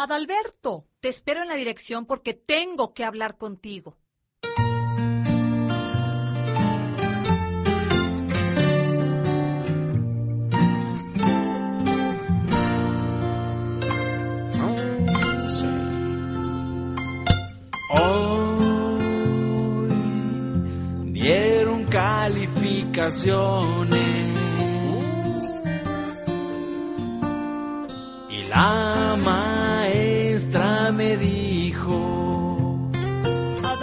Adalberto, te espero en la dirección porque tengo que hablar contigo. Hoy dieron calificaciones y la maestra me dijo: